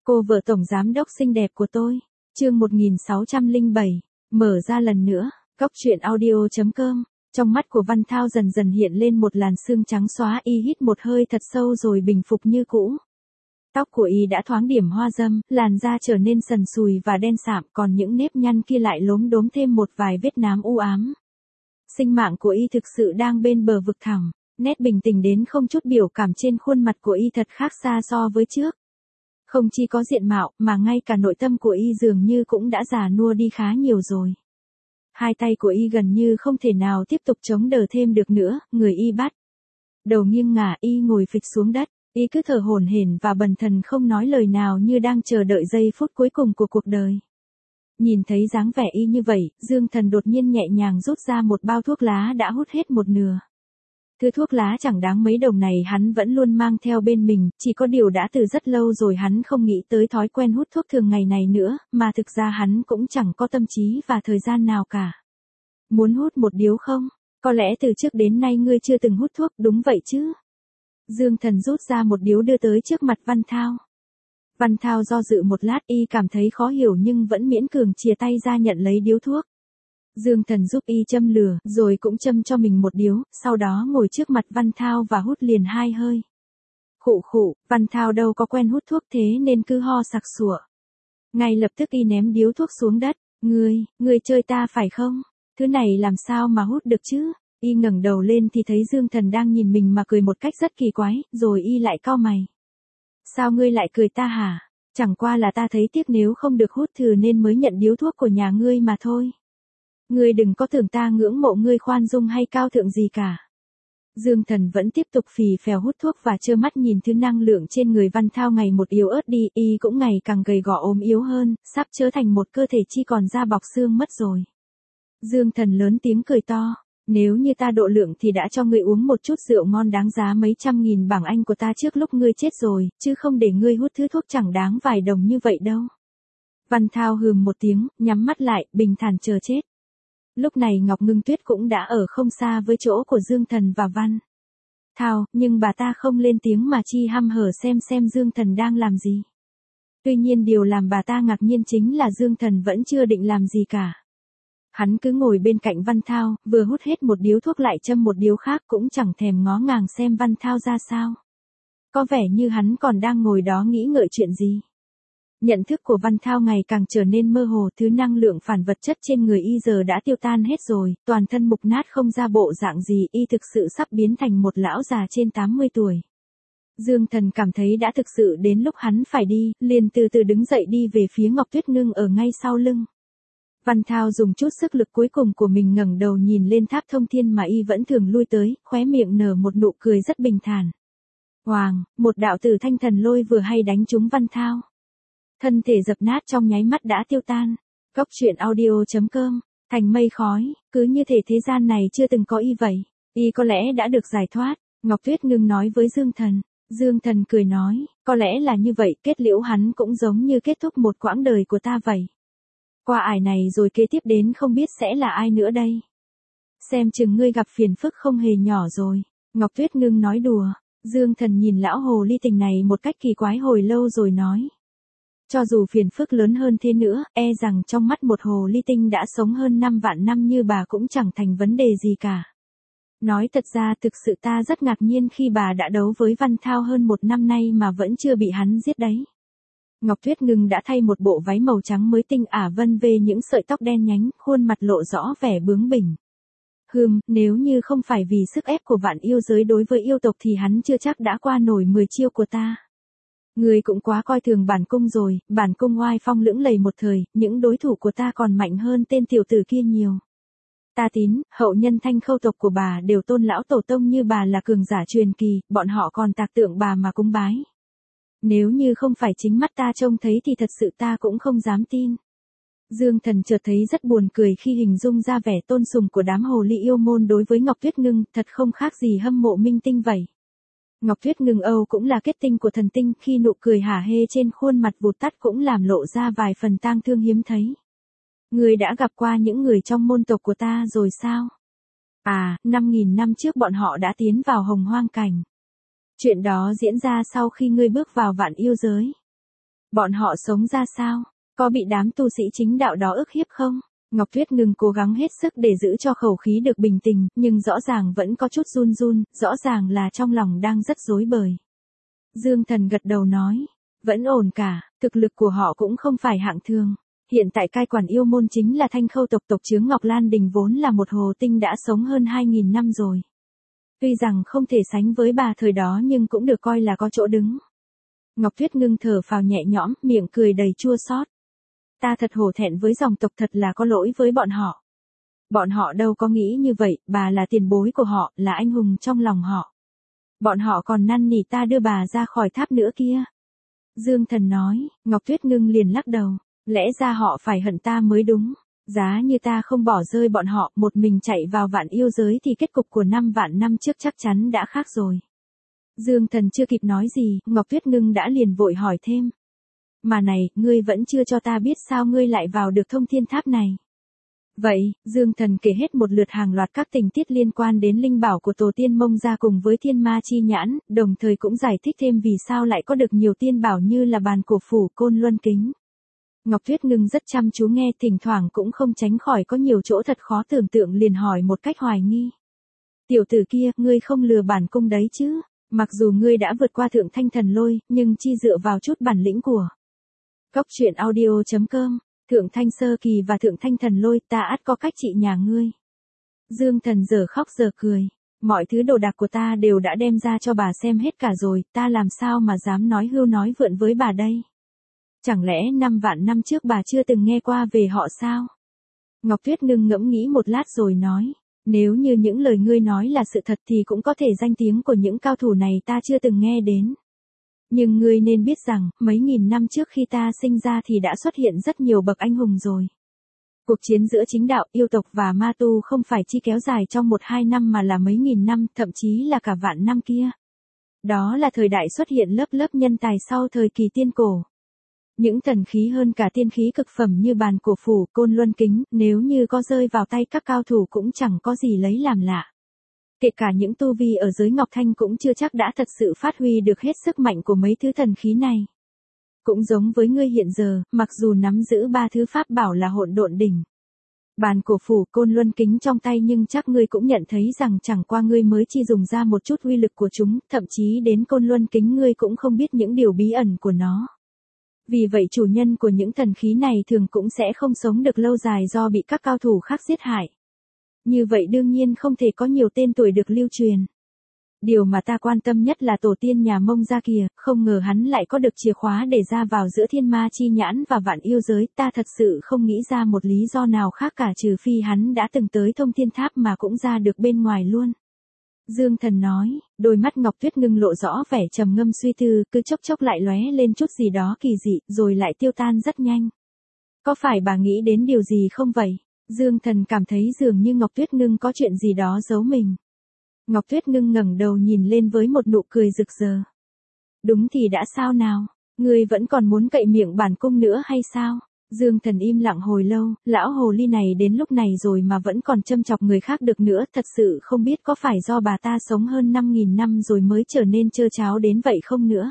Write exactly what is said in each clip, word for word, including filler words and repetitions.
Cô vợ tổng giám đốc xinh đẹp của tôi. Chương một nghìn sáu trăm lẻ bảy, mở ra lần nữa, cốc truyện audio chấm com. Trong mắt của Văn Thao dần dần hiện lên một làn sương trắng xóa, y hít một hơi thật sâu rồi bình phục như cũ. Tóc của y đã thoáng điểm hoa râm, làn da trở nên sần sùi và đen sạm, còn những nếp nhăn kia lại lốm đốm thêm một vài vết nám u ám. Sinh mạng của y thực sự đang bên bờ vực thẳm, nét bình tĩnh đến không chút biểu cảm trên khuôn mặt của y thật khác xa so với trước. Không chỉ có diện mạo, mà ngay cả nội tâm của y dường như cũng đã già nua đi khá nhiều rồi. Hai tay của y gần như không thể nào tiếp tục chống đỡ thêm được nữa, người y bắt đầu nghiêng ngả, y ngồi phịch xuống đất, y cứ thở hổn hển và bần thần không nói lời nào như đang chờ đợi giây phút cuối cùng của cuộc đời. Nhìn thấy dáng vẻ y như vậy, Dương Thần đột nhiên nhẹ nhàng rút ra một bao thuốc lá đã hút hết một nửa. Thứ thuốc lá chẳng đáng mấy đồng này hắn vẫn luôn mang theo bên mình, chỉ có điều đã từ rất lâu rồi hắn không nghĩ tới thói quen hút thuốc thường ngày này nữa, mà thực ra hắn cũng chẳng có tâm trí và thời gian nào cả. Muốn hút một điếu không? Có lẽ từ trước đến nay ngươi chưa từng hút thuốc, đúng vậy chứ? Dương Thần rút ra một điếu đưa tới trước mặt Văn Thao. Văn Thao do dự một lát, y cảm thấy khó hiểu nhưng vẫn miễn cường chìa tay ra nhận lấy điếu thuốc. Dương Thần giúp y châm lửa, rồi cũng châm cho mình một điếu, sau đó ngồi trước mặt Văn Thao và hút liền hai hơi. Khụ khụ, Văn Thao đâu có quen hút thuốc thế nên cứ ho sặc sụa. Ngay lập tức y ném điếu thuốc xuống đất. Ngươi, ngươi chơi ta phải không? Thứ này làm sao mà hút được chứ? Y ngẩng đầu lên thì thấy Dương Thần đang nhìn mình mà cười một cách rất kỳ quái, rồi y lại cau mày. Sao ngươi lại cười ta hả? Chẳng qua là ta thấy tiếc nếu không được hút thử nên mới nhận điếu thuốc của nhà ngươi mà thôi. Ngươi đừng có tưởng ta ngưỡng mộ ngươi khoan dung hay cao thượng gì cả. Dương Thần vẫn tiếp tục phì phèo hút thuốc và trơ mắt nhìn thứ năng lượng trên người Văn Thao ngày một yếu ớt đi, y cũng ngày càng gầy gò ốm yếu hơn, sắp trở thành một cơ thể chỉ còn da bọc xương mất rồi. Dương Thần lớn tiếng cười to, nếu như ta độ lượng thì đã cho ngươi uống một chút rượu ngon đáng giá mấy trăm nghìn bảng Anh của ta trước lúc ngươi chết rồi, chứ không để ngươi hút thứ thuốc chẳng đáng vài đồng như vậy đâu. Văn Thao hừm một tiếng, nhắm mắt lại, bình thản chờ chết. Lúc này Ngọc Ngưng Tuyết cũng đã ở không xa với chỗ của Dương Thần và Văn Thao, nhưng bà ta không lên tiếng mà chi hăm hở xem xem Dương Thần đang làm gì. Tuy nhiên điều làm bà ta ngạc nhiên chính là Dương Thần vẫn chưa định làm gì cả. Hắn cứ ngồi bên cạnh Văn Thao, vừa hút hết một điếu thuốc lại châm một điếu khác, cũng chẳng thèm ngó ngàng xem Văn Thao ra sao. Có vẻ như hắn còn đang ngồi đó nghĩ ngợi chuyện gì. Nhận thức của Văn Thao ngày càng trở nên mơ hồ, thứ năng lượng phản vật chất trên người y giờ đã tiêu tan hết rồi, toàn thân mục nát không ra bộ dạng gì, y thực sự sắp biến thành một lão già trên tám mươi tuổi. Dương Thần cảm thấy đã thực sự đến lúc hắn phải đi, liền từ từ đứng dậy đi về phía Ngọc Tuyết Ngưng ở ngay sau lưng. Văn Thao dùng chút sức lực cuối cùng của mình ngẩng đầu nhìn lên tháp thông thiên mà y vẫn thường lui tới, khóe miệng nở một nụ cười rất bình thản. Hoàng, một đạo tử thanh thần lôi vừa hay đánh trúng Văn Thao. Thân thể dập nát trong nháy mắt đã tiêu tan. Cốc truyện audio chấm com, thành mây khói, cứ như thể thế gian này chưa từng có y vậy. Y có lẽ đã được giải thoát, Ngọc Tuyết Ngưng nói với Dương Thần. Dương Thần cười nói, có lẽ là như vậy, kết liễu hắn cũng giống như kết thúc một quãng đời của ta vậy. Qua ải này rồi kế tiếp đến không biết sẽ là ai nữa đây. Xem chừng ngươi gặp phiền phức không hề nhỏ rồi, Ngọc Tuyết Ngưng nói đùa. Dương Thần nhìn lão hồ ly tình này một cách kỳ quái hồi lâu rồi nói. Cho dù phiền phức lớn hơn thế nữa, e rằng trong mắt một hồ ly tinh đã sống hơn năm vạn năm như bà cũng chẳng thành vấn đề gì cả. Nói thật ra thực sự ta rất ngạc nhiên khi bà đã đấu với Văn Thao hơn một năm nay mà vẫn chưa bị hắn giết đấy. Ngọc Tuyết Ngưng đã thay một bộ váy màu trắng mới tinh ả vân về những sợi tóc đen nhánh, khuôn mặt lộ rõ vẻ bướng bỉnh. Hừm, nếu như không phải vì sức ép của vạn yêu giới đối với yêu tộc thì hắn chưa chắc đã qua nổi mười chiêu của ta. Ngươi cũng quá coi thường bản cung rồi, bản cung oai phong lững lầy một thời, những đối thủ của ta còn mạnh hơn tên tiểu tử kia nhiều. Ta tín, hậu nhân Thanh Khâu tộc của bà đều tôn lão tổ tông như bà là cường giả truyền kỳ, bọn họ còn tạc tượng bà mà cúng bái. Nếu như không phải chính mắt ta trông thấy thì thật sự ta cũng không dám tin. Dương Thần chợt thấy rất buồn cười khi hình dung ra vẻ tôn sùng của đám hồ ly yêu môn đối với Ngọc Tuyết Ngưng, thật không khác gì hâm mộ minh tinh vậy. Ngọc Tuyết Ngưng Âu cũng là kết tinh của thần tinh, khi nụ cười hả hê trên khuôn mặt vụt tắt cũng làm lộ ra vài phần tang thương hiếm thấy. Ngươi đã gặp qua những người trong môn tộc của ta rồi sao? À, năm nghìn năm trước bọn họ đã tiến vào Hồng Hoang cảnh. Chuyện đó diễn ra sau khi ngươi bước vào vạn yêu giới. Bọn họ sống ra sao? Có bị đám tu sĩ chính đạo đó ức hiếp không? Ngọc Tuyết Ngưng cố gắng hết sức để giữ cho khẩu khí được bình tĩnh, nhưng rõ ràng vẫn có chút run run, rõ ràng là trong lòng đang rất rối bời. Dương Thần gật đầu nói, vẫn ổn cả, thực lực của họ cũng không phải hạng thường. Hiện tại cai quản yêu môn chính là Thanh Khâu tộc tộc chướng Ngọc Lan Đình vốn là một hồ tinh đã sống hơn hai nghìn năm rồi. Tuy rằng không thể sánh với bà thời đó nhưng cũng được coi là có chỗ đứng. Ngọc Tuyết Ngưng thở phào nhẹ nhõm, miệng cười đầy chua xót. Ta thật hổ thẹn với dòng tộc, thật là có lỗi với bọn họ. Bọn họ đâu có nghĩ như vậy, bà là tiền bối của họ, là anh hùng trong lòng họ. Bọn họ còn năn nỉ ta đưa bà ra khỏi tháp nữa kia. Dương Thần nói, Ngọc Tuyết Ngưng liền lắc đầu, lẽ ra họ phải hận ta mới đúng. Giá như ta không bỏ rơi bọn họ, một mình chạy vào vạn yêu giới thì kết cục của năm vạn năm trước chắc chắn đã khác rồi. Dương Thần chưa kịp nói gì, Ngọc Tuyết Ngưng đã liền vội hỏi thêm. Mà này, ngươi vẫn chưa cho ta biết sao ngươi lại vào được thông thiên tháp này. Vậy, Dương Thần kể hết một lượt hàng loạt các tình tiết liên quan đến linh bảo của tổ tiên Mông gia cùng với thiên ma chi nhãn, đồng thời cũng giải thích thêm vì sao lại có được nhiều tiên bảo như là bàn cổ phủ, côn luân kính. Ngọc Tuyết Ngưng rất chăm chú nghe, thỉnh thoảng cũng không tránh khỏi có nhiều chỗ thật khó tưởng tượng, liền hỏi một cách hoài nghi. Tiểu tử kia, ngươi không lừa bản cung đấy chứ? Mặc dù ngươi đã vượt qua thượng thanh thần lôi, nhưng chi dựa vào chút bản lĩnh của. Cốc truyện audio chấm com, thượng thanh sơ kỳ và thượng thanh thần lôi, ta ắt có cách trị nhà ngươi. Dương Thần giờ khóc giờ cười. Mọi thứ đồ đạc của ta đều đã đem ra cho bà xem hết cả rồi, ta làm sao mà dám nói hưu nói vượn với bà đây? Chẳng lẽ năm vạn năm trước bà chưa từng nghe qua về họ sao? Ngọc Tuyết Ngưng ngẫm nghĩ một lát rồi nói, nếu như những lời ngươi nói là sự thật thì cũng có thể danh tiếng của những cao thủ này ta chưa từng nghe đến. Nhưng ngươi nên biết rằng, mấy nghìn năm trước khi ta sinh ra thì đã xuất hiện rất nhiều bậc anh hùng rồi. Cuộc chiến giữa chính đạo, yêu tộc và ma tu không phải chỉ kéo dài trong một hai năm mà là mấy nghìn năm, thậm chí là cả vạn năm kia. Đó là thời đại xuất hiện lớp lớp nhân tài sau thời kỳ tiên cổ. Những thần khí hơn cả tiên khí cực phẩm như bàn cổ phủ, côn luân kính, nếu như có rơi vào tay các cao thủ cũng chẳng có gì lấy làm lạ. Kể cả những tu vi ở giới Ngọc Thanh cũng chưa chắc đã thật sự phát huy được hết sức mạnh của mấy thứ thần khí này. Cũng giống với ngươi hiện giờ, mặc dù nắm giữ ba thứ pháp bảo là hỗn độn đỉnh, bàn cổ phủ, côn luân kính trong tay, nhưng chắc ngươi cũng nhận thấy rằng chẳng qua ngươi mới chỉ dùng ra một chút uy lực của chúng, thậm chí đến côn luân kính ngươi cũng không biết những điều bí ẩn của nó. Vì vậy chủ nhân của những thần khí này thường cũng sẽ không sống được lâu dài do bị các cao thủ khác giết hại. Như vậy đương nhiên không thể có nhiều tên tuổi được lưu truyền. Điều mà ta quan tâm nhất là tổ tiên nhà Mông gia kìa, không ngờ hắn lại có được chìa khóa để ra vào giữa thiên ma chi nhãn và vạn yêu giới, ta thật sự không nghĩ ra một lý do nào khác cả trừ phi hắn đã từng tới thông thiên tháp mà cũng ra được bên ngoài luôn. Dương Thần nói, đôi mắt Ngọc Tuyết Ngưng lộ rõ vẻ trầm ngâm suy tư, cứ chốc chốc lại lóe lên chút gì đó kỳ dị, rồi lại tiêu tan rất nhanh. Có phải bà nghĩ đến điều gì không vậy? Dương Thần cảm thấy dường như Ngọc Tuyết Ngưng có chuyện gì đó giấu mình. Ngọc Tuyết Ngưng ngẩng đầu nhìn lên với một nụ cười rực rỡ. Đúng thì đã sao nào? Ngươi vẫn còn muốn cậy miệng bản cung nữa hay sao? Dương Thần im lặng hồi lâu, lão hồ ly này đến lúc này rồi mà vẫn còn châm chọc người khác được nữa, thật sự không biết có phải do bà ta sống hơn năm nghìn năm rồi mới trở nên trơ tráo đến vậy không nữa.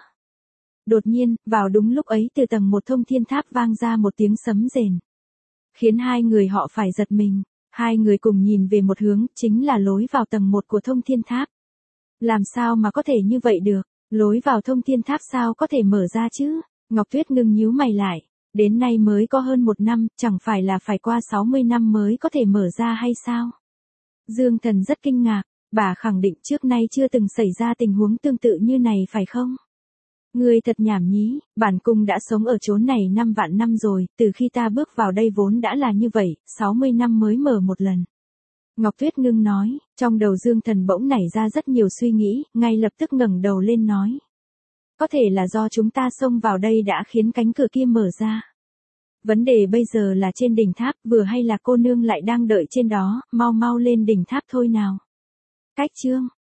Đột nhiên, vào đúng lúc ấy từ tầng một thông thiên tháp vang ra một tiếng sấm rền, khiến hai người họ phải giật mình. Hai người cùng nhìn về một hướng, chính là lối vào tầng một của thông thiên tháp. Làm sao mà có thể như vậy được? Lối vào thông thiên tháp sao có thể mở ra chứ? Ngọc Tuyết Ngưng nhíu mày lại. Đến nay mới có hơn một năm, chẳng phải là phải qua sáu mươi năm mới có thể mở ra hay sao? Dương Thần rất kinh ngạc, bà khẳng định trước nay chưa từng xảy ra tình huống tương tự như này phải không? Ngươi thật nhảm nhí, bản cung đã sống ở chốn này năm vạn năm rồi, từ khi ta bước vào đây vốn đã là như vậy, sáu mươi năm mới mở một lần. Ngọc Tuyết Ngưng nói, trong đầu Dương Thần bỗng nảy ra rất nhiều suy nghĩ, ngay lập tức ngẩng đầu lên nói. Có thể là do chúng ta xông vào đây đã khiến cánh cửa kia mở ra. Vấn đề bây giờ là trên đỉnh tháp, vừa hay là cô nương lại đang đợi trên đó, mau mau lên đỉnh tháp thôi nào. Cách chương